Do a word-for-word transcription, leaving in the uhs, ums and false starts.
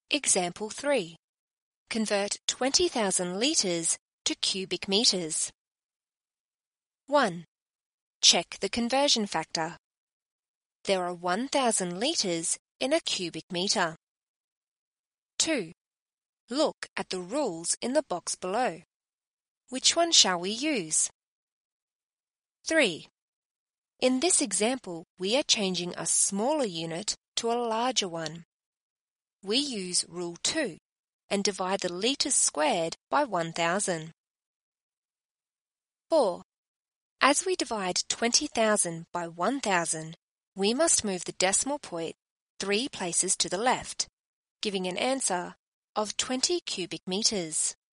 Example three. Convert twenty thousand litres to cubic metres. one. Check the conversion factor. There are one thousand litres in a cubic metre. two. Look at the rules in the box below. Which one shall we use? three. In this example, we are changing a smaller unit to a larger one. We use Rule two and divide the litres squared by one thousand. four. As we divide twenty thousand by one thousand, we must move the decimal point three places to the left, giving an answer of twenty cubic metres.